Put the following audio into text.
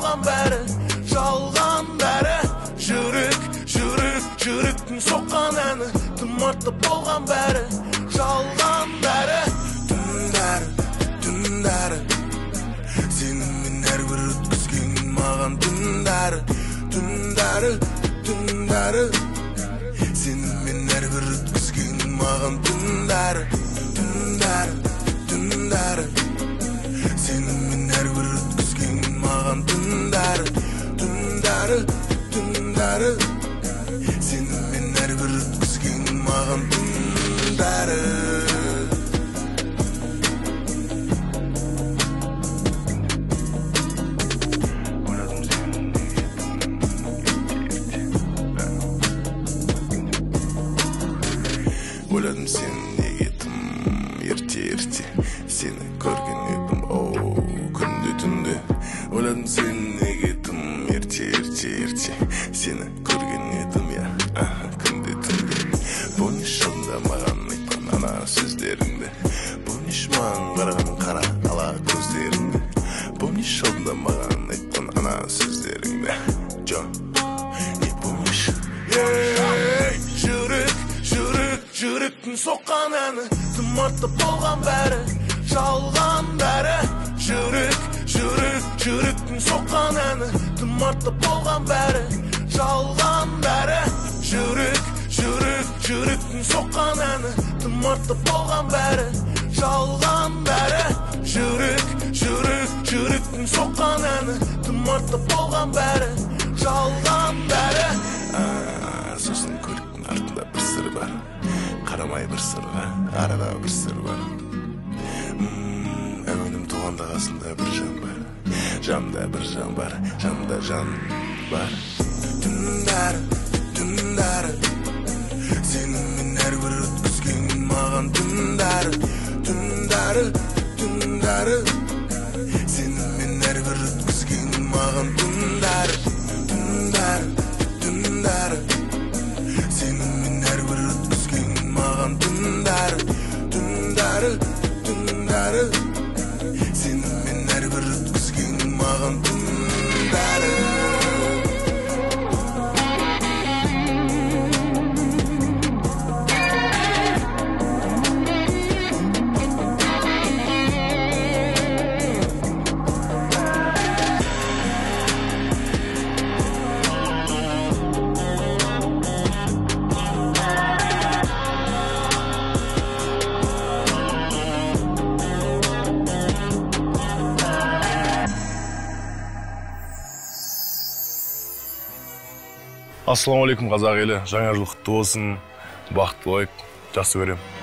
болған бәрі жалған бәрі. Жүректің соққан әні тым артық болған бәрі жалған бәрі. Түндәрі сенімен әрбір өткізген маған түндәрі сенімен әрбір өткізген маған түндәрі сенімен әрбір өткізген маған түндәрі сенімен әрбір өткізген маған түндәрі. Ойладым сен неге тым ерте сені көрген едім күнде түнде. Ойладым сен неге тым ерте сені көрген едім күнде түнде. Помнишь сонда маған айтқан ана сөздеріңді? Помнишь маған қараған қара ала көздеріңді? Помнишь сонда маған айтқан ана сөздеріңді? Джо, не помнишь? Жүректің соққан әні тым артық болған бәрі жалған бәрі. Жүректің соққан әні тым артық болған бәрі жалған бәрі. Жүректің соққан әні тым артық болған бәрі жалған бәрі. Жүректің соққан әні тым артық болған бәрі жалған бәрі. Сосын көліктің артында бір сыр бар, қарамай бір сырға, арада бір сыр бар. Әуенім туғанда қасында бір жан бар, жанымда бір жан бар, жанымда жан бар. Түндәрі сенімен әрбір өткізген маған түндәрі сенімен әрбір өткізген маған түндәрі сенімен әрбір өткізген маған түндәрі сенімен әрбір өткізген маған түндәрі. Ассалаумағалейкум қазақ елі, жаңа жыл құтты болсын, бақытты болайық, жақсы көремін.